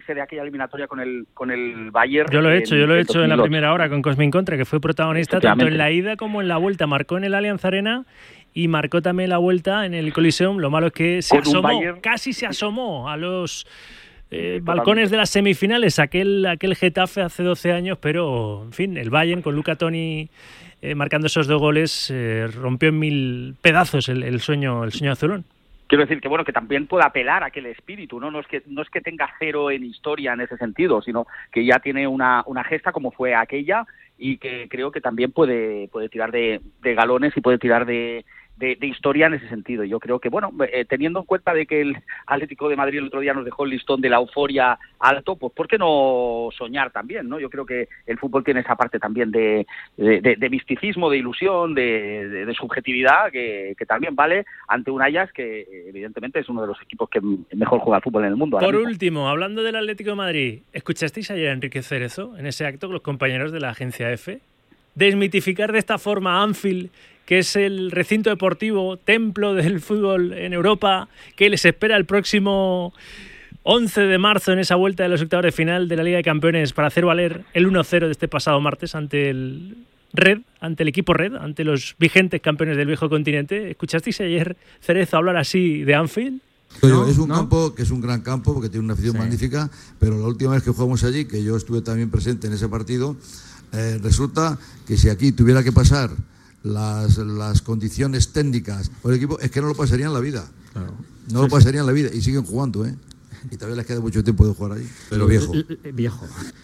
acordarse de aquella eliminatoria con el Bayern. Yo lo he hecho en la primera hora con Cosmin Contra, que fue protagonista tanto en la ida como en la vuelta. Marcó en el Allianz Arena y marcó también la vuelta en el Coliseum. Lo malo es que casi se asomó a los balcones de las semifinales aquel Getafe hace 12 años, pero en fin, el Bayern con Luca Toni marcando esos 2 goles rompió en 1000 pedazos el sueño azulón. Quiero decir que también puede apelar a aquel espíritu, ¿no? No es que tenga 0 en historia en ese sentido, sino que ya tiene una gesta como fue aquella, y que creo que también puede tirar de galones y puede tirar de historia en ese sentido. Yo creo que, teniendo en cuenta de que el Atlético de Madrid el otro día nos dejó el listón de la euforia alto, pues ¿por qué no soñar también, no? Yo creo que el fútbol tiene esa parte también de misticismo, de ilusión, de subjetividad, que también vale ante un Ajax que evidentemente es uno de los equipos que mejor juega al fútbol en el mundo. Por último, hablando del Atlético de Madrid, ¿escuchasteis ayer a Enrique Cerezo en ese acto con los compañeros de la agencia EFE? Desmitificar de esta forma Anfield, que es el recinto deportivo, templo del fútbol en Europa, que les espera el próximo 11 de marzo en esa vuelta de los octavos de final de la Liga de Campeones para hacer valer el 1-0 de este pasado martes ante el equipo Red, ante los vigentes campeones del viejo continente. ¿Escuchasteis ayer Cerezo hablar así de Anfield? Es un campo que es un gran campo porque tiene una afición magnífica, pero la última vez que jugamos allí, que yo estuve también presente en ese partido, resulta que si aquí tuviera que pasar las condiciones técnicas por el equipo, es que no lo pasarían en la vida. Claro. No lo pasarían en la vida y siguen jugando, y todavía les queda mucho tiempo de jugar ahí, pero viejo.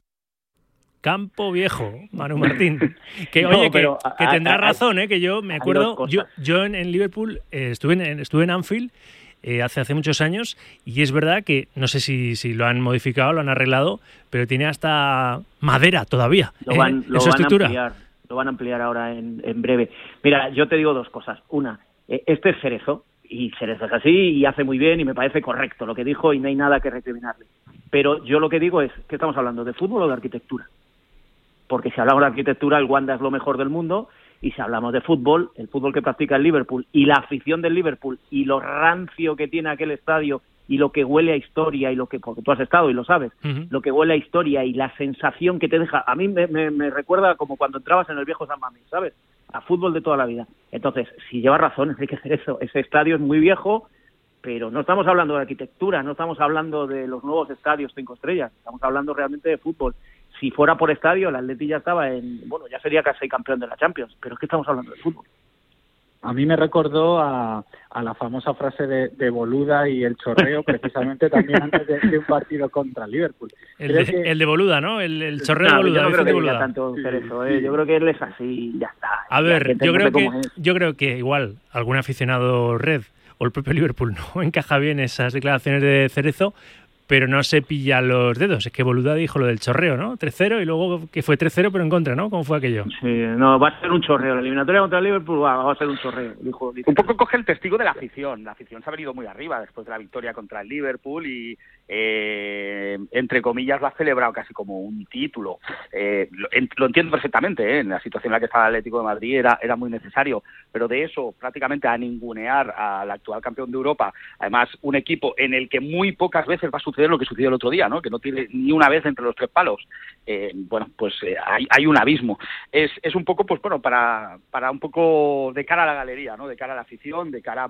Campo viejo, Manu Martín. Que tendrá razón, que yo me acuerdo, yo en Liverpool estuve en Anfield hace muchos años, y es verdad que no sé si lo han modificado, lo han arreglado, pero tiene hasta madera todavía en su estructura. Lo van a ampliar ahora en breve. Mira, yo te digo 2 cosas. Una, este es Cerezo, y Cerezo es así y hace muy bien y me parece correcto lo que dijo y no hay nada que recriminarle. Pero yo lo que digo es, ¿qué estamos hablando? ¿De fútbol o de arquitectura? Porque si hablamos de arquitectura, el Wanda es lo mejor del mundo, y si hablamos de fútbol, el fútbol que practica el Liverpool y la afición del Liverpool y lo rancio que tiene aquel estadio y lo que huele a historia, y porque tú has estado y lo sabes, lo que huele a historia y la sensación que te deja, a mí me recuerda como cuando entrabas en el viejo San Mamés, ¿sabes? A fútbol de toda la vida. Entonces, si lleva razón, hay que hacer eso. Ese estadio es muy viejo, pero no estamos hablando de arquitectura, no estamos hablando de los nuevos estadios 5 estrellas, estamos hablando realmente de fútbol. Si fuera por estadio, el Atleti ya estaba ya sería casi campeón de la Champions, pero es que estamos hablando de fútbol. A mí me recordó a la famosa frase de Boluda y el chorreo, precisamente también antes de un partido contra el Liverpool. El de Boluda, ¿no? El chorreo de Boluda. Yo no creo que diga tanto Cerezo, Yo creo que él es así y ya está. A ver, yo creo que igual algún aficionado Red o el propio Liverpool no encaja bien esas declaraciones de Cerezo, pero no se pilla los dedos. Es que Boluda dijo lo del chorreo, ¿no? 3-0 y luego que fue 3-0 pero en contra, ¿no? ¿Cómo fue aquello? Sí, no, va a ser un chorreo. La eliminatoria contra el Liverpool va a ser un chorreo. Dijo. Un poco coge el testigo de la afición. La afición se ha venido muy arriba después de la victoria contra el Liverpool y, entre comillas, lo ha celebrado casi como un título. Lo entiendo perfectamente, En la situación en la que estaba el Atlético de Madrid era muy necesario, pero de eso prácticamente a ningunear al actual campeón de Europa, además un equipo en el que muy pocas veces va a suceder lo que sucedió el otro día, ¿no? Que no tiene ni una vez entre los 3 palos. Hay un abismo. Es un poco, para un poco de cara a la galería, ¿no? De cara a la afición, de cara,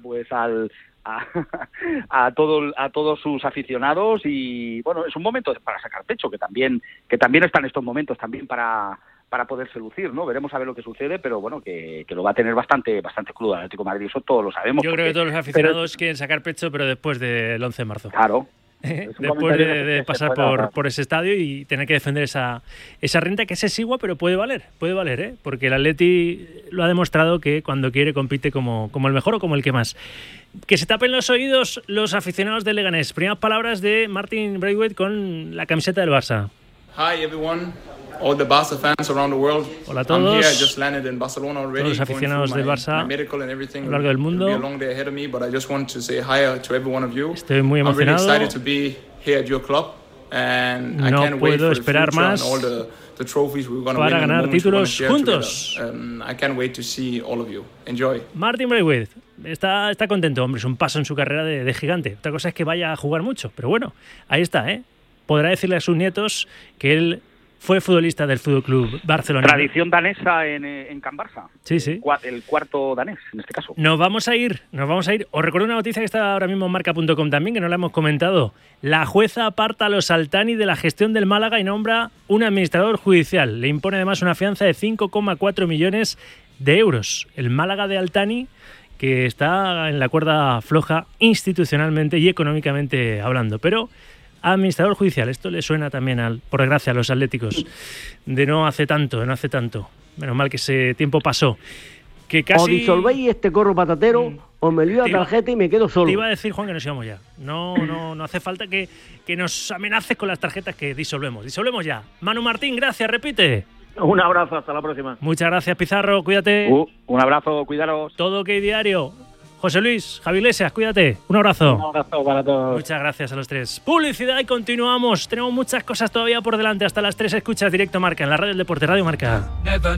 a todos sus aficionados, y es un momento para sacar pecho, que también están estos momentos también para poderse lucir, ¿no? Veremos a ver lo que sucede, pero que lo va a tener bastante crudo el Atlético de Madrid, eso todos lo sabemos. Yo creo que todos los aficionados quieren sacar pecho, pero después del 11 de marzo. Claro. Después de pasar por ese estadio y tener que defender esa renta que es exigua, pero puede valer, porque el Atleti lo ha demostrado que cuando quiere compite como el mejor o como el que más. Que se tapen los oídos los aficionados del Leganés. Primeras palabras de Martin Braithwaite con la camiseta del Barça. Hi everyone, all the Barca fans around the world. Hola a todos. I'm here, I just landed in Barcelona already. Todos los aficionados del Barça a lo largo del mundo. It'll be a long day ahead of me, but I just want to say hi to every one of you. Estoy muy emocionado. I'm really excited to be here at your club, and I can't puedo wait for the esperar future más and all the trophies we're going to para win ganar and the moments títulos we're gonna share juntos. together. I can't wait to see all of you. Enjoy. Martin Braithwaite está contento, hombre, es un paso en su carrera de gigante. Otra cosa es que vaya a jugar mucho, pero bueno, ahí está, podrá decirle a sus nietos que él fue futbolista del Fútbol Club Barcelona. Tradición danesa en Can Barça. Sí, sí. El cuarto danés, en este caso. Nos vamos a ir. Os recuerdo una noticia que está ahora mismo en marca.com también, que no la hemos comentado. La jueza aparta a los Altani de la gestión del Málaga y nombra un administrador judicial. Le impone además una fianza de 5,4 millones de euros. El Málaga de Altani, que está en la cuerda floja institucionalmente y económicamente hablando. Pero administrador judicial, esto le suena también, por desgracia, a los atléticos de no hace tanto. Menos mal que ese tiempo pasó. Que casi... O disolvéis este corro patatero, o me lío la tarjeta y me quedo solo. Te iba a decir, Juan, que nos íbamos ya. No hace falta que nos amenaces con las tarjetas, que disolvemos. Disolvemos ya. Manu Martín, gracias, repite. Un abrazo, hasta la próxima. Muchas gracias, Pizarro, cuídate. Un abrazo, cuidaros. Todo OK Diario. José Luis, Javi Iglesias, cuídate. Un abrazo. Un abrazo para todos. Muchas gracias a los tres. Publicidad y continuamos. Tenemos muchas cosas todavía por delante. Hasta las 3 escuchas Directo Marca en la radio del deporte, Radio Marca.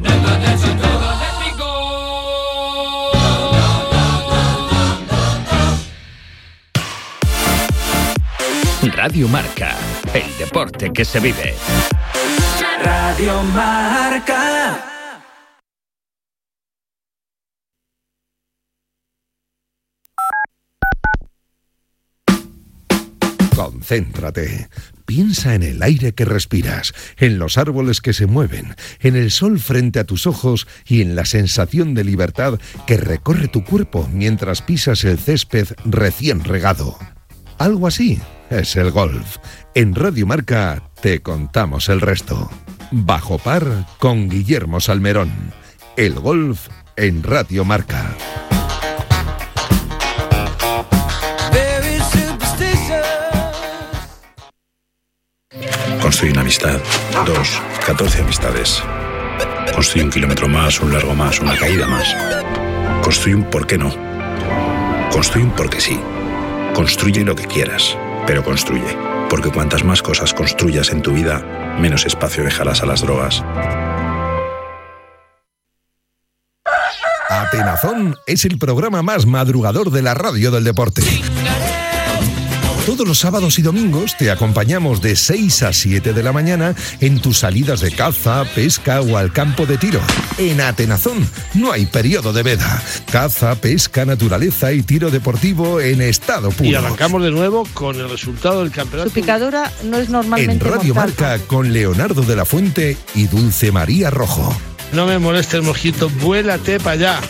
Radio Marca, el deporte que se vive. Radio Marca. Concéntrate. Piensa en el aire que respiras, en los árboles que se mueven, en el sol frente a tus ojos y en la sensación de libertad que recorre tu cuerpo mientras pisas el césped recién regado. Algo así es el golf. En Radio Marca te contamos el resto. Bajo par con Guillermo Salmerón. El golf en Radio Marca. Construye una amistad, 2, 14 amistades. Construye un kilómetro más, un largo más, una caída más. Construye un por qué no. Construye un porque sí. Construye lo que quieras, pero construye. Porque cuantas más cosas construyas en tu vida, menos espacio dejarás a las drogas. Atenazón es el programa más madrugador de la radio del deporte. Todos los sábados y domingos te acompañamos de 6 a 7 de la mañana en tus salidas de caza, pesca o al campo de tiro. En Atenazón no hay periodo de veda. Caza, pesca, naturaleza y tiro deportivo en estado puro. Y arrancamos de nuevo con el resultado del campeonato. Su picadura no es normalmente en Radio mortal. Marca con Leonardo de la Fuente y Dulce María Rojo. No me moleste el mosquito, vuélate para allá.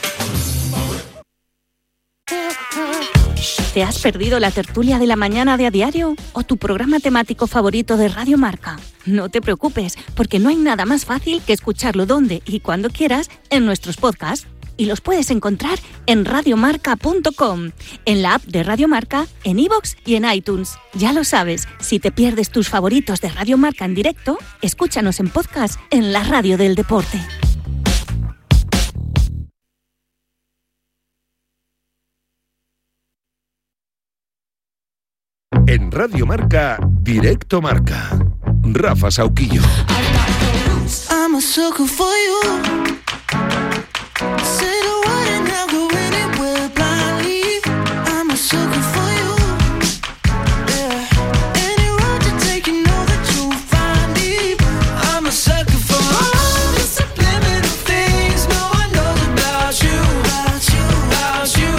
¿Te has perdido la tertulia de la mañana de A Diario o tu programa temático favorito de Radio Marca? No te preocupes, porque no hay nada más fácil que escucharlo donde y cuando quieras en nuestros podcasts. Y los puedes encontrar en radiomarca.com, en la app de Radio Marca, en iVoox y en iTunes. Ya lo sabes, si te pierdes tus favoritos de Radio Marca en directo, escúchanos en podcast en la radio del deporte. En Radio Marca, Directo Marca. Rafa Sauquillo. I'm a sucker for you. Say the word and I'll go anywhere blindly. I'm a sucker for you. Yeah. Any road you take, you know that you'll find it. I'm a sucker for all the subliminal things no one knows about you. About you.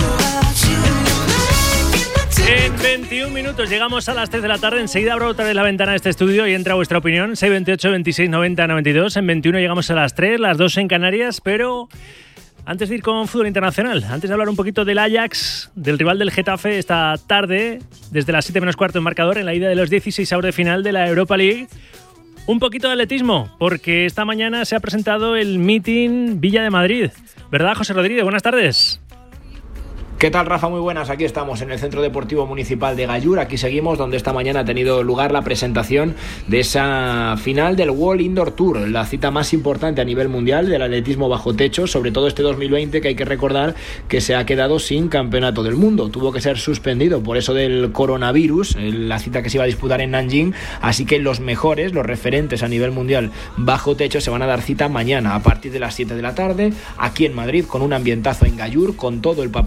En 21 minutos llegamos a las 3 de la tarde. Enseguida abro otra vez la ventana de este estudio y entra vuestra opinión. 628 26 90 92. En 21 llegamos a las 3, las 2 en Canarias. Pero antes de ir con fútbol internacional, antes de hablar un poquito del Ajax, del rival del Getafe esta tarde, desde las 7 menos cuarto en marcador, en la ida de los 16avos de final de la Europa League, un poquito de atletismo, porque esta mañana se ha presentado el Meeting Villa de Madrid. ¿Verdad, José Rodríguez? Buenas tardes. ¿Qué tal, Rafa? Muy buenas. Aquí estamos en el Centro Deportivo Municipal de Gallur. Aquí seguimos, donde esta mañana ha tenido lugar la presentación de esa final del World Indoor Tour, la cita más importante a nivel mundial del atletismo bajo techo, sobre todo este 2020, que hay que recordar que se ha quedado sin campeonato del mundo. Tuvo que ser suspendido por eso del coronavirus, la cita que se iba a disputar en Nanjing, así que los mejores, los referentes a nivel mundial bajo techo, se van a dar cita mañana a partir de las 7 de la tarde, aquí en Madrid, con un ambientazo en Gallur, con todo el papel vendido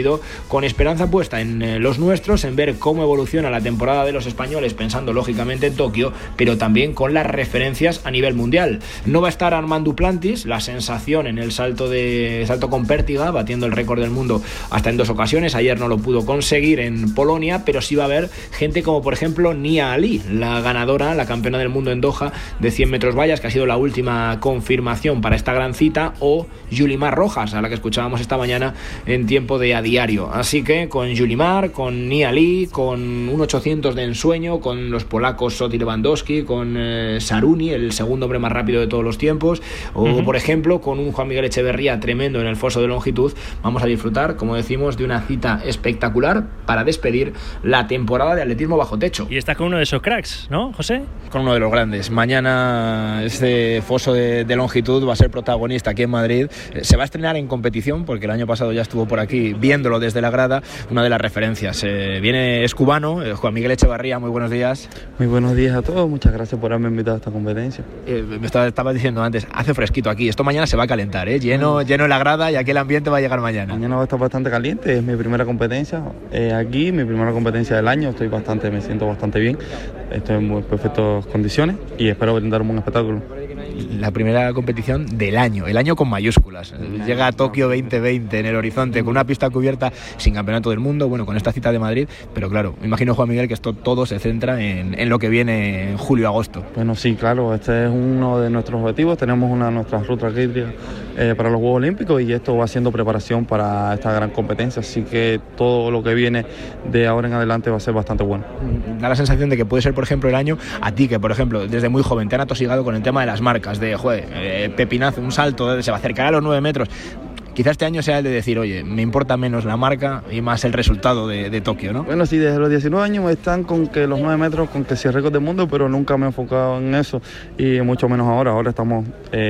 despedido con esperanza puesta en los nuestros, en ver cómo evoluciona la temporada de los españoles, pensando lógicamente en Tokio, pero también con las referencias a nivel mundial. No va a estar Armand Duplantis, la sensación en el salto con pértiga, batiendo el récord del mundo hasta en 2 ocasiones. Ayer no lo pudo conseguir en Polonia, pero sí va a haber gente como por ejemplo Nia Ali, la ganadora, la campeona del mundo en Doha de 100 metros vallas, que ha sido la última confirmación para esta gran cita, o Yulimar Rojas, a la que escuchábamos esta mañana en Tiempo de A Diario. Así que con Yulimar, con Nia Ali, con un 800 de ensueño, con los polacos Soti Lewandowski, con Saruni, el segundo hombre más rápido de todos los tiempos, o por ejemplo con un Juan Miguel Echeverría tremendo en el foso de longitud, vamos a disfrutar, como decimos, de una cita espectacular para despedir la temporada de atletismo bajo techo. Y está con uno de esos cracks, ¿no, José? Con uno de los grandes. Mañana este foso de longitud va a ser protagonista aquí en Madrid. Se va a estrenar en competición porque el año pasado ya estuvo por aquí viéndolo desde la grada, una de las referencias. Es cubano, Juan Miguel Echeverría, muy buenos días. Muy buenos días a todos, muchas gracias por haberme invitado a esta competencia. Me estaba diciendo antes, hace fresquito aquí, esto mañana se va a calentar, lleno en la grada, y aquí el ambiente va a llegar mañana. Mañana va a estar bastante caliente, es mi primera competencia aquí, mi primera competencia del año, me siento bastante bien, estoy en muy perfectas condiciones y espero brindar un buen espectáculo. La primera competición del año, el año con mayúsculas. Llega a Tokio 2020 en el horizonte, con una pista cubierta, sin campeonato del mundo, bueno, con esta cita de Madrid, pero claro, me imagino, Juan Miguel, que esto todo se centra en lo que viene en julio-agosto. Bueno, sí, claro, este es uno de nuestros objetivos, tenemos una de nuestras rutas críticas para los Juegos Olímpicos, y esto va siendo preparación para esta gran competencia, así que todo lo que viene de ahora en adelante va a ser bastante bueno. Da la sensación de que puede ser, por ejemplo, el año a ti, que por ejemplo desde muy joven te han atosigado con el tema de las marcas, de pepinazo, un salto, se va a acercar a los 9 metros. Quizás este año sea el de decir, oye, me importa menos la marca y más el resultado de Tokio, ¿no? Bueno, sí, desde los 19 años están con que los 9 metros, con que sea récord del mundo, pero nunca me he enfocado en eso, y mucho menos ahora. Ahora estamos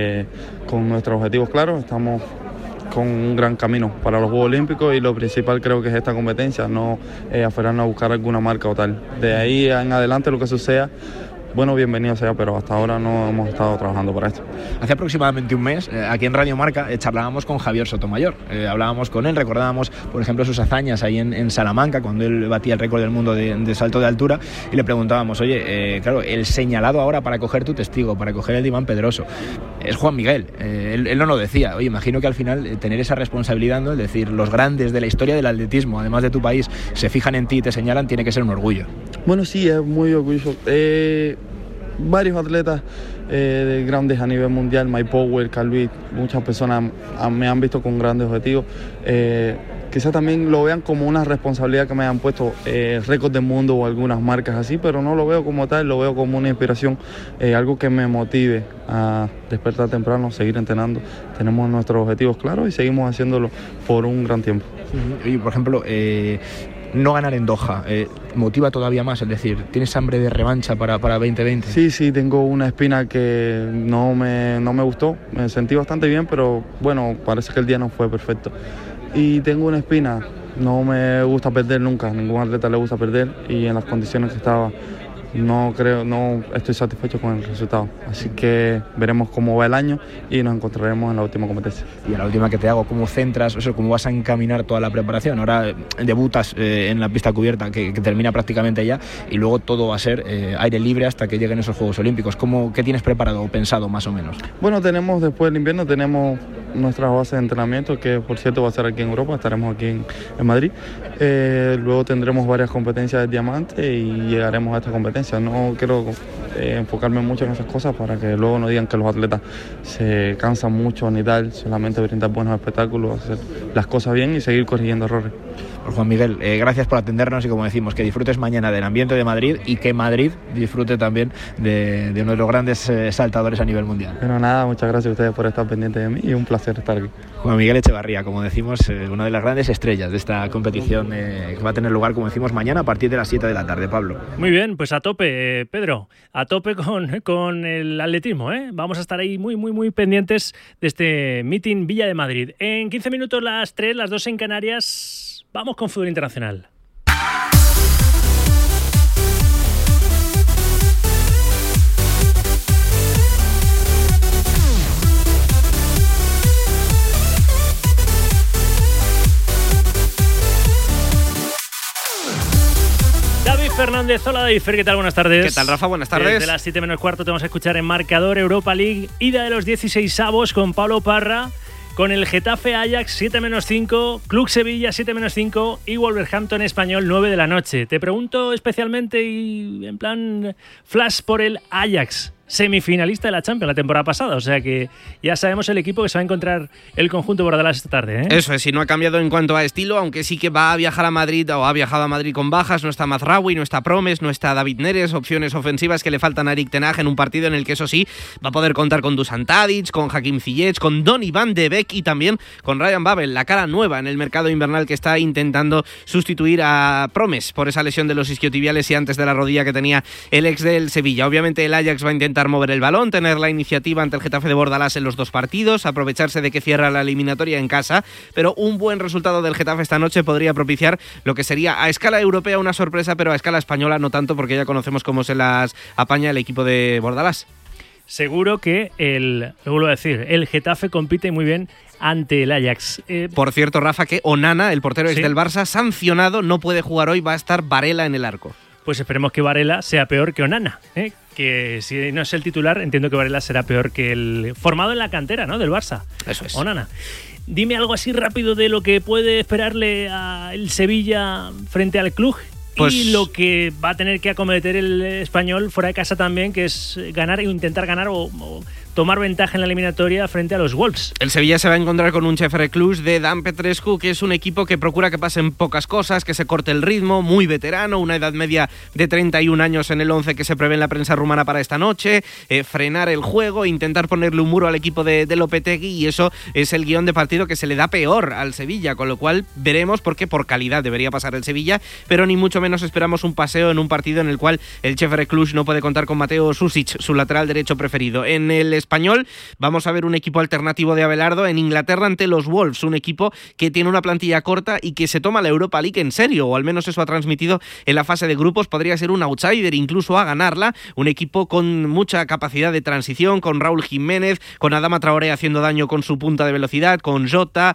con nuestros objetivos claros, estamos con un gran camino para los Juegos Olímpicos, y lo principal creo que es esta competencia, no aferrarnos a buscar alguna marca o tal. De ahí en adelante lo que suceda, bueno, bienvenido sea, pero hasta ahora no hemos estado trabajando para esto. Hace aproximadamente un mes, aquí en Radio Marca, charlábamos con Javier Sotomayor. Hablábamos con él, recordábamos, por ejemplo, sus hazañas ahí en Salamanca, cuando él batía el récord del mundo de salto de altura, y le preguntábamos, oye, claro, el señalado ahora para coger tu testigo, para coger el de Iván Pedroso, es Juan Miguel. Él no lo decía. Oye, imagino que al final tener esa responsabilidad, ¿no? Es decir, los grandes de la historia del atletismo, además de tu país, se fijan en ti y te señalan, tiene que ser un orgullo. Bueno, sí, es muy orgulloso. Varios atletas grandes a nivel mundial, Mike Powell, Calvi, muchas personas me han visto con grandes objetivos. Quizás también lo vean como una responsabilidad que me hayan puesto récord del mundo o algunas marcas así, pero no lo veo como tal, lo veo como una inspiración, algo que me motive a despertar temprano, seguir entrenando. Tenemos nuestros objetivos claros y seguimos haciéndolo por un gran tiempo. Y por ejemplo, no ganar en Doha, ¿motiva todavía más? Es decir, ¿tienes hambre de revancha para 2020? Sí, tengo una espina que no me gustó, me sentí bastante bien, pero bueno, parece que el día no fue perfecto. Y tengo una espina, no me gusta perder nunca, a ningún atleta le gusta perder, y en las condiciones que estaba no estoy satisfecho con el resultado, así que veremos cómo va el año y nos encontraremos en la última competencia. Y a la última que te hago, ¿cómo centras, cómo vas a encaminar toda la preparación? Ahora debutas en la pista cubierta que termina prácticamente ya, y luego todo va a ser aire libre hasta que lleguen esos Juegos Olímpicos. ¿Qué tienes preparado o pensado más o menos? Bueno, tenemos después del invierno, tenemos nuestras bases de entrenamiento, que por cierto va a ser aquí en Europa, estaremos aquí en Madrid. Luego tendremos varias competencias de diamante y llegaremos a esta competencia. No quiero enfocarme mucho en esas cosas para que luego no digan que los atletas se cansan mucho ni tal, solamente brindar buenos espectáculos, hacer las cosas bien y seguir corrigiendo errores. Pues Juan Miguel, gracias por atendernos, y como decimos, que disfrutes mañana del ambiente de Madrid y que Madrid disfrute también de uno de los grandes saltadores a nivel mundial. Bueno, nada, muchas gracias a ustedes por estar pendientes de mí y un placer estar aquí. Juan Miguel Echeverría, como decimos, una de las grandes estrellas de esta competición que va a tener lugar, como decimos, mañana a partir de las 7 de la tarde, Pablo. Muy bien, pues a tope, Pedro, a tope con el atletismo, ¿eh? Vamos a estar ahí muy pendientes de este meeting Villa de Madrid. En 15 minutos las 3, las 2 en Canarias. Vamos con fútbol internacional. Méndez. Hola, David Fer, ¿qué tal? Buenas tardes. ¿Qué tal, Rafa? Buenas tardes. Desde las 7 menos cuarto te vamos a escuchar en Marcador Europa League, ida de los 16avos con Pablo Parra, con el Getafe Ajax 7 menos 5, Club Sevilla 7 menos 5 y Wolverhampton Español 9 de la noche. Te pregunto especialmente y en plan flash por el Ajax, semifinalista de la Champions la temporada pasada, o sea que ya sabemos el equipo que se va a encontrar el conjunto Bordalás esta tarde, ¿eh? Eso es, y no ha cambiado en cuanto a estilo, aunque sí que va a viajar a Madrid o ha viajado a Madrid con bajas. No está Mazraoui, no está Promes, no está David Neres, opciones ofensivas que le faltan a Erik ten Hag en un partido en el que eso sí va a poder contar con Dusan Tadic, con Hakim Ziyech, con Donny van de Beek y también con Ryan Babel, la cara nueva en el mercado invernal que está intentando sustituir a Promes por esa lesión de los isquiotibiales y antes de la rodilla que tenía el ex del Sevilla. Obviamente el Ajax va a intentar mover el balón, tener la iniciativa ante el Getafe de Bordalás en los dos partidos, aprovecharse de que cierra la eliminatoria en casa, pero un buen resultado del Getafe esta noche podría propiciar lo que sería a escala europea una sorpresa, pero a escala española no tanto, porque ya conocemos cómo se las apaña el equipo de Bordalás. Seguro que lo vuelvo a decir, el Getafe compite muy bien ante el Ajax. Por cierto, Rafa, que Onana, el portero ex del Barça, sancionado, no puede jugar hoy, va a estar Varela en el arco. Pues esperemos que Varela sea peor que Onana, ¿eh? Que si no es el titular, entiendo que Varela será peor que el formado en la cantera, ¿no?, del Barça. Eso es. Onana. Dime algo así rápido de lo que puede esperarle al Sevilla frente al club. Pues, y lo que va a tener que acometer el Español fuera de casa también, que es ganar e intentar ganar o tomar ventaja en la eliminatoria frente a los Wolves. El Sevilla se va a encontrar con un Chefreclús de Dan Petrescu, que es un equipo que procura que pasen pocas cosas, que se corte el ritmo, muy veterano, una edad media de 31 años en el 11 que se prevé en la prensa rumana para esta noche, frenar el juego, intentar ponerle un muro al equipo de Lopetegui, y eso es el guión de partido que se le da peor al Sevilla, con lo cual veremos, porque por calidad debería pasar el Sevilla, pero ni mucho menos esperamos un paseo en un partido en el cual el Chefreclús no puede contar con Mateo Susic, su lateral derecho preferido. En el Español vamos a ver un equipo alternativo de Abelardo en Inglaterra ante los Wolves, un equipo que tiene una plantilla corta y que se toma la Europa League en serio, o al menos eso ha transmitido en la fase de grupos. Podría ser un outsider incluso a ganarla, un equipo con mucha capacidad de transición, con Raúl Jiménez, con Adama Traoré haciendo daño con su punta de velocidad, con Jota,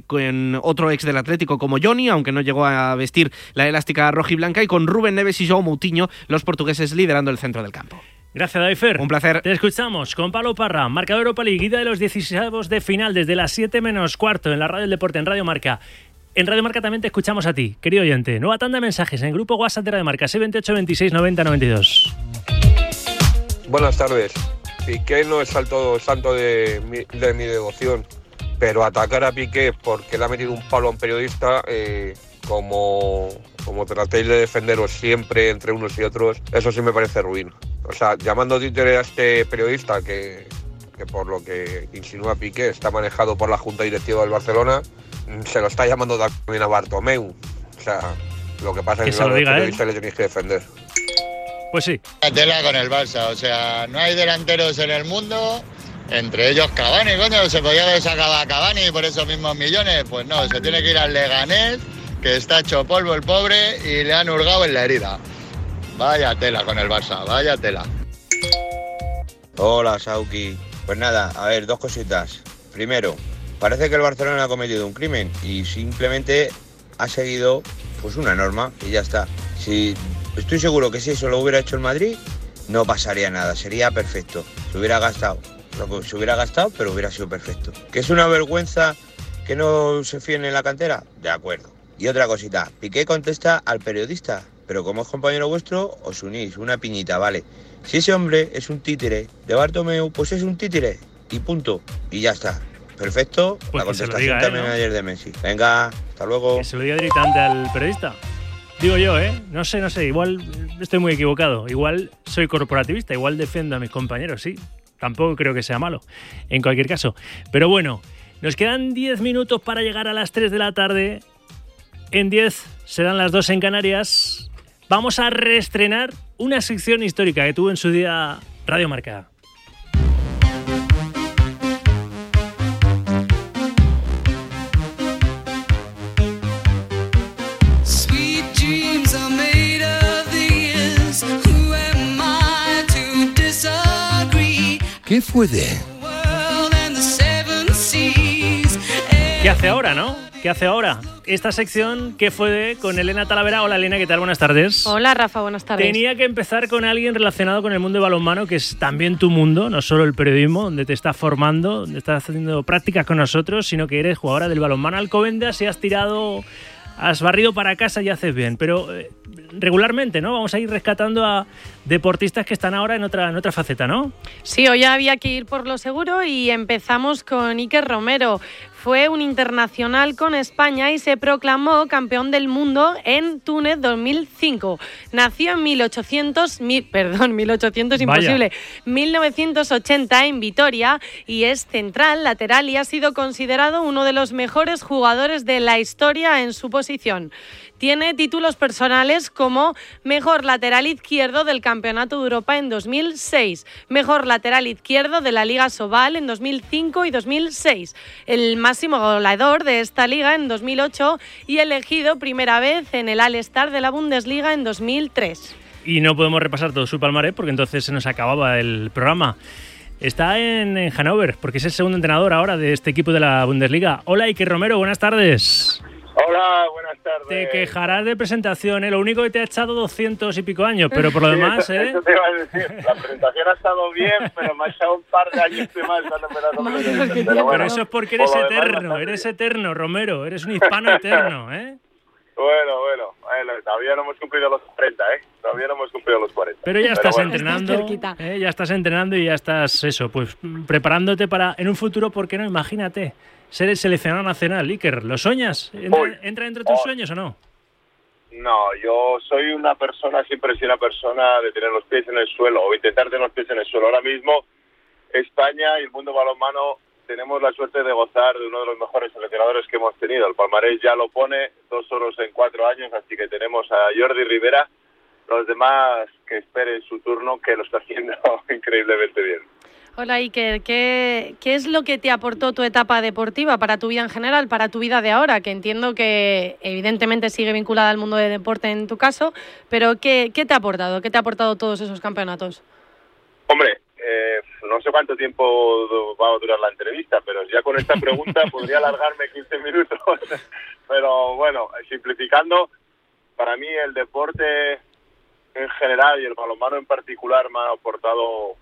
con otro ex del Atlético como Johnny, aunque no llegó a vestir la elástica roja y blanca, y con Rubén Neves y João Moutinho, los portugueses liderando el centro del campo. Gracias, David Fer. Un placer. Te escuchamos con Pablo Parra, Marcador Europa League, ida de los 16avos de final desde las 7 menos cuarto en la Radio del Deporte, en Radio Marca. En Radio Marca también te escuchamos a ti, querido oyente. Nueva tanda de mensajes en el grupo WhatsApp de Radio Marca, 628 26 90 92. Buenas tardes. Piqué no es santo de mi devoción, pero atacar a Piqué porque le ha metido un palo a un periodista, como tratéis de defenderos siempre entre unos y otros, eso sí me parece ruin. O sea, llamando títere a este periodista que por lo que insinúa Piqué está manejado por la Junta Directiva del Barcelona, se lo está llamando también a Bartomeu. O sea, lo que pasa es que a los periodistas le tenéis que defender. Pues sí. La tela con el Barça, o sea, no hay delanteros en el mundo, entre ellos Cavani, coño, se podía haber sacado a Cavani por esos mismos millones, pues no, se tiene que ir al Leganés, que está hecho polvo el pobre y le han hurgado en la herida. Vaya tela con el Barça, vaya tela. Hola, Sauki. Pues nada, a ver, dos cositas. Primero, parece que el Barcelona ha cometido un crimen y simplemente ha seguido pues una norma y ya está. Estoy seguro que si eso lo hubiera hecho el Madrid, no pasaría nada, sería perfecto. Se hubiera gastado lo que se hubiera gastado, pero hubiera sido perfecto. ¿Que es una vergüenza que no se fíen en la cantera? De acuerdo. Y otra cosita, Piqué contesta al periodista, pero como es compañero vuestro, os unís, una piñita, vale. Si ese hombre es un títere de Bartomeu, pues es un títere, y punto, y ya está. Perfecto, pues la contestación también ayer de Messi. Venga, hasta luego. Que se lo diga directamente al periodista. Digo yo, no sé, igual estoy muy equivocado, igual soy corporativista, igual defiendo a mis compañeros, sí. Tampoco creo que sea malo, en cualquier caso. Pero bueno, nos quedan 10 minutos para llegar a las 3 de la tarde. En 10 serán las 2 en Canarias. Vamos a reestrenar una sección histórica que tuvo en su día Radio Marca. ¿Qué fue de? ¿Qué hace ahora, no? ¿Qué hace ahora? Esta sección que fue con Elena Talavera. Hola, Elena, ¿qué tal? Buenas tardes. Hola, Rafa, buenas tardes. Tenía que empezar con alguien relacionado con el mundo de balonmano, que es también tu mundo, no solo el periodismo, donde te estás formando, donde estás haciendo prácticas con nosotros, sino que eres jugadora del balonmano Alcobendas y has barrido para casa y haces bien. Pero regularmente, ¿no? Vamos a ir rescatando a deportistas que están ahora en otra faceta, ¿no? Sí, hoy había que ir por lo seguro y empezamos con Iker Romero. Fue un internacional con España y se proclamó campeón del mundo en Túnez 2005. Nació en 1800 imposible, 1980 en Vitoria y es central, lateral y ha sido considerado uno de los mejores jugadores de la historia en su posición. Tiene títulos personales como mejor lateral izquierdo del Campeonato de Europa en 2006, mejor lateral izquierdo de la Liga Sobal en 2005 y 2006, el máximo goleador de esta liga en 2008 y elegido primera vez en el All-Star de la Bundesliga en 2003. Y no podemos repasar todo su palmarés porque entonces se nos acababa el programa. Está en Hannover porque es el segundo entrenador ahora de este equipo de la Bundesliga. Hola, Iker Romero, buenas tardes. Hola, buenas tardes. Te quejarás de presentación, ¿eh? Lo único que te ha echado 200 y pico años, pero por lo demás, Eso te iba a decir. La presentación ha estado bien, pero me ha echado un par de años más cuando me la Pero eso es porque eres eterno, Romero. Eres un hispano eterno, ¿eh? Bueno, todavía no hemos cumplido los 40, ¿eh? Todavía no hemos cumplido los 40. Pero ya estás entrenando, ya estás entrenando y ya estás, pues preparándote para, en un futuro, ¿por qué no? Imagínate, ser el seleccionador nacional. Iker, ¿lo sueñas? ¿Entra entre tus sueños o no? No, yo soy una persona, siempre he sido una persona de tener los pies en el suelo, o intentar tener los pies en el suelo. Ahora mismo, España y el mundo balonmano tenemos la suerte de gozar de uno de los mejores seleccionadores que hemos tenido. El palmarés ya lo pone, 2 oros en 4 años, así que tenemos a Jordi Rivera. Los demás que esperen su turno, que lo está haciendo increíblemente bien. Hola, Iker, ¿qué es lo que te aportó tu etapa deportiva para tu vida en general, para tu vida de ahora? Que entiendo que evidentemente sigue vinculada al mundo del deporte en tu caso, pero ¿qué te ha aportado? ¿Qué te ha aportado todos esos campeonatos? Hombre, no sé cuánto tiempo va a durar la entrevista, pero ya con esta pregunta podría alargarme 15 minutos. Pero bueno, simplificando, para mí el deporte en general y el balonmano en particular me ha aportado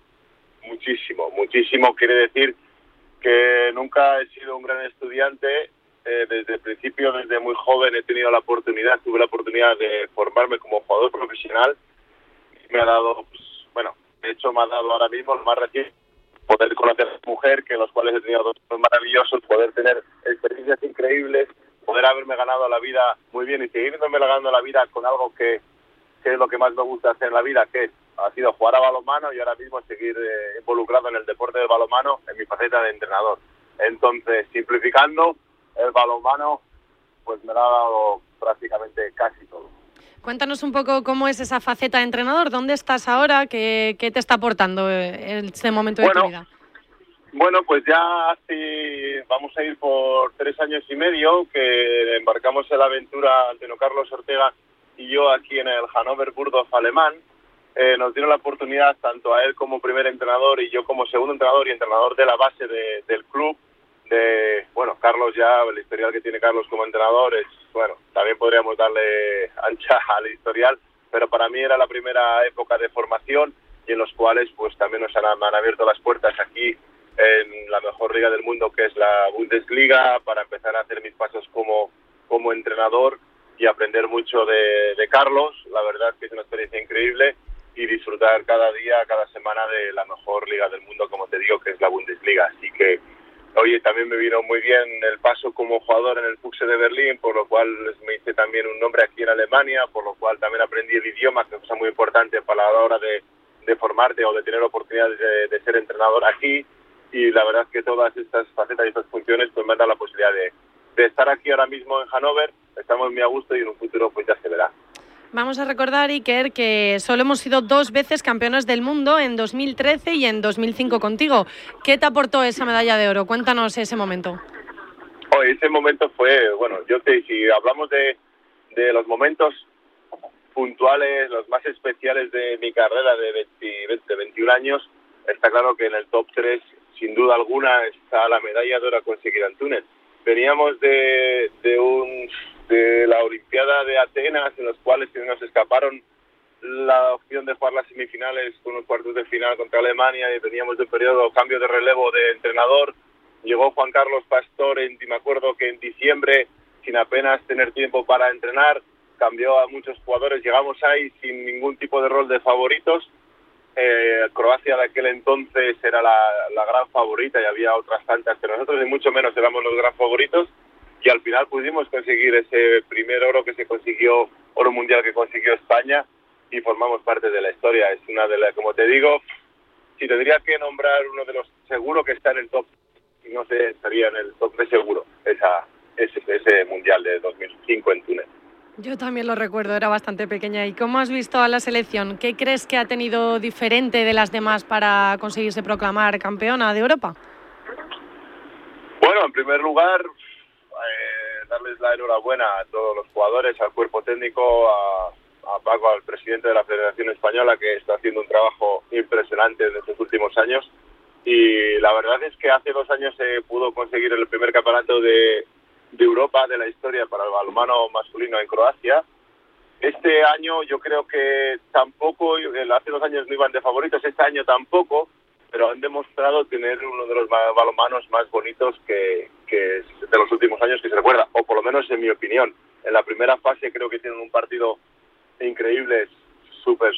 muchísimo. Quiere decir que nunca he sido un gran estudiante. Desde el principio, desde muy joven, tuve la oportunidad de formarme como jugador profesional. Me ha dado, de hecho me ha dado ahora mismo lo más reciente, poder conocer a una mujer, que los cuales he tenido 2 años maravillosos, poder tener experiencias increíbles, poder haberme ganado la vida muy bien y seguirme ganando la vida con algo que es lo que más me gusta hacer en la vida, que ha sido jugar a balonmano y ahora mismo seguir involucrado en el deporte del balonmano en mi faceta de entrenador. Entonces, simplificando, el balonmano pues me lo ha dado prácticamente casi todo. Cuéntanos un poco cómo es esa faceta de entrenador, ¿dónde estás ahora? ¿Qué te está aportando este momento de tu vida? Bueno, pues ya vamos a ir por 3 años y medio que embarcamos en la aventura Anteno Carlos Ortega y yo aquí en el Hannover Burdorf alemán. Nos dieron la oportunidad, tanto a él como primer entrenador y yo como segundo entrenador y entrenador de la base del club, Carlos, ya el historial que tiene Carlos como entrenador es, también podríamos darle ancha al historial, pero para mí era la primera época de formación y en los cuales pues también nos han abierto las puertas aquí en la mejor liga del mundo, que es la Bundesliga, para empezar a hacer mis pasos como entrenador y aprender mucho de Carlos. La verdad que es una experiencia increíble y disfrutar cada día, cada semana de la mejor liga del mundo, como te digo, que es la Bundesliga. Así que, oye, también me vino muy bien el paso como jugador en el Füchse de Berlín, por lo cual me hice también un nombre aquí en Alemania, por lo cual también aprendí el idioma, que es cosa muy importante para la hora de formarte o de tener oportunidades de ser entrenador aquí. Y la verdad es que todas estas facetas y estas funciones pues me han dado la posibilidad de estar aquí ahora mismo en Hannover. Estamos muy a gusto y en un futuro pues ya se verá. Vamos a recordar, Iker, que solo hemos sido 2 veces campeones del mundo, en 2013 y en 2005 contigo. ¿Qué te aportó esa medalla de oro? Cuéntanos ese momento. Ese momento fue, si hablamos de los momentos puntuales, los más especiales de mi carrera de 21 años, está claro que en el top 3, sin duda alguna, está la medalla de oro conseguida en Túnez. Veníamos de la Olimpiada de Atenas, en los cuales nos escaparon la opción de jugar las semifinales con los cuartos de final contra Alemania, y veníamos de un periodo cambio de relevo de entrenador. Llegó Juan Carlos Pastor, me acuerdo que en diciembre, sin apenas tener tiempo para entrenar, cambió a muchos jugadores. Llegamos ahí sin ningún tipo de rol de favoritos. Croacia de aquel entonces era la gran favorita, y había otras tantas que nosotros, y mucho menos éramos los gran favoritos, y al final pudimos conseguir ese primer oro oro mundial que consiguió España, y formamos parte de la historia. Es una de las, como te digo, si tendría que nombrar uno de los, seguro que está en el top, no sé, estaría en el top de seguro, ese mundial de 2005 en Túnez. Yo también lo recuerdo, era bastante pequeña. ¿Y cómo has visto a la selección? ¿Qué crees que ha tenido diferente de las demás para conseguirse proclamar campeona de Europa? Bueno, en primer lugar, darles la enhorabuena a todos los jugadores, al cuerpo técnico, a Paco, al presidente de la Federación Española, que está haciendo un trabajo impresionante en estos últimos años. Y la verdad es que hace 2 años se pudo conseguir el primer campeonato de Europa de la historia para el balonmano masculino en Croacia. Este año yo creo que tampoco, hace 2 años no iban de favoritos, este año tampoco, pero han demostrado tener uno de los balonmanos más bonitos que de los últimos años que se recuerda, o por lo menos en mi opinión. En la primera fase creo que tienen un partido increíble, súper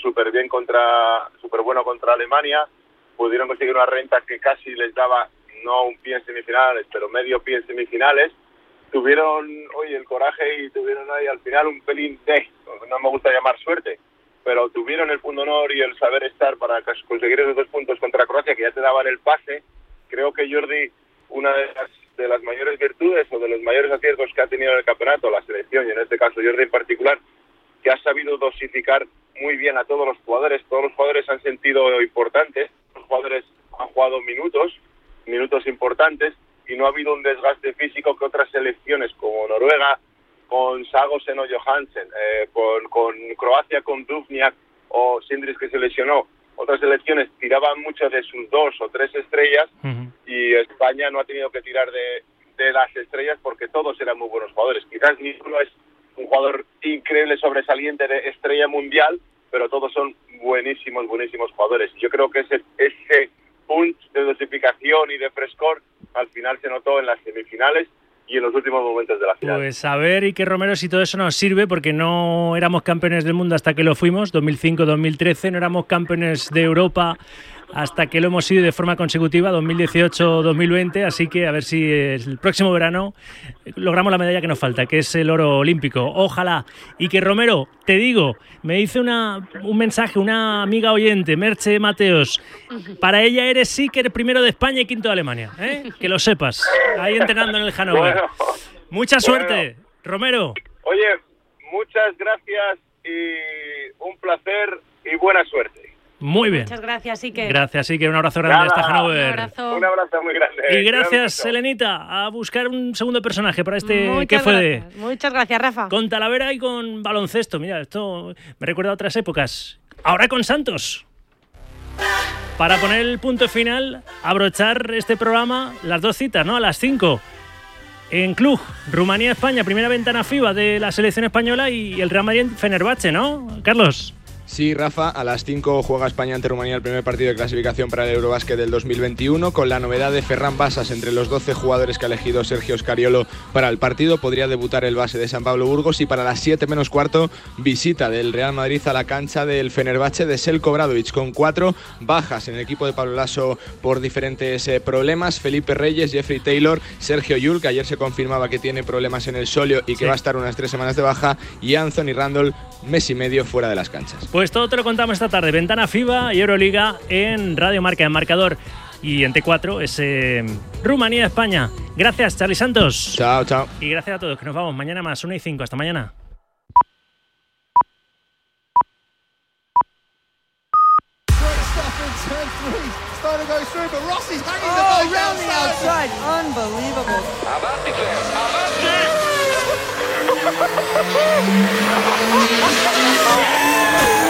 bueno contra Alemania. Pudieron conseguir una renta que casi les daba, no un pie en semifinales, pero medio pie en semifinales. Tuvieron el coraje, y tuvieron ahí al final un pelín no me gusta llamar suerte, pero tuvieron el punto honor y el saber estar para conseguir esos 2 puntos contra Croacia, que ya te daban el pase. Creo que Jordi, una de las mayores virtudes o de los mayores aciertos que ha tenido en el campeonato, la selección, y en este caso Jordi en particular, que ha sabido dosificar muy bien a todos los jugadores. Todos los jugadores han sentido importantes, los jugadores han jugado minutos importantes, y no ha habido un desgaste físico que otras selecciones como Noruega, con Sagosen o Johansen, con Croacia, con Duvnjak o Sindris, que se lesionó. Otras selecciones tiraban mucho de sus 2 o 3 estrellas, y España no ha tenido que tirar de las estrellas porque todos eran muy buenos jugadores. Quizás ninguno es un jugador increíble, sobresaliente de estrella mundial, pero todos son buenísimos jugadores. Yo creo que ese punch de dosificación y de frescor al final se notó en las semifinales y en los últimos momentos de la final. Pues a ver, Iker Romero, si todo eso nos sirve, porque no éramos campeones del mundo hasta que lo fuimos, 2005-2013, no éramos campeones de Europa hasta que lo hemos sido de forma consecutiva, 2018-2020, así que a ver si el próximo verano logramos la medalla que nos falta, que es el oro olímpico. Ojalá. Y que Romero, te digo, me hizo un mensaje una amiga oyente, Merche Mateos, para ella eres Iker primero de España y quinto de Alemania, ¿eh? Que lo sepas, ahí entrenando en el Hannover. Bueno, mucha suerte, Romero. Oye, muchas gracias y un placer y buena suerte. Muy bien. Muchas gracias, Iker. Gracias, Iker. Un abrazo grande hasta Hannover. Un abrazo muy grande. Y gracias, Elenita, a buscar un segundo personaje para este Muchas ¿Qué gracias. fue? Muchas gracias, Rafa. Con Talavera y con baloncesto. Mira, esto me recuerda a otras épocas. Ahora con Santos. Para poner el punto final, abrochar este programa, las 2 citas, ¿no? A las 5. En Cluj, Rumanía-España, primera ventana FIBA de la selección española, y el Real Madrid-Fenerbahce, ¿no? Carlos. Sí, Rafa, a las 5 juega España ante Rumanía el primer partido de clasificación para el Eurobásquet del 2021, con la novedad de Ferran Basas entre los 12 jugadores que ha elegido Sergio Scariolo para el partido. Podría debutar el base de San Pablo Burgos, y para las 7 menos cuarto, visita del Real Madrid a la cancha del Fenerbahce de Željko Obradović, con 4 bajas en el equipo de Pablo Laso por diferentes problemas: Felipe Reyes, Jeffrey Taylor, Sergio Llull, que ayer se confirmaba que tiene problemas en el sóleo y que va a estar unas 3 semanas de baja, y Anthony Randall, mes y medio fuera de las canchas. Pues todo te lo contamos esta tarde. Ventana FIBA y Euroliga en Radio Marca, en Marcador, y en T4 es Rumanía-España. Gracias, Charly Santos. Chao, chao. Y gracias a todos, que nos vamos mañana más, 1:05. Hasta mañana. Avante!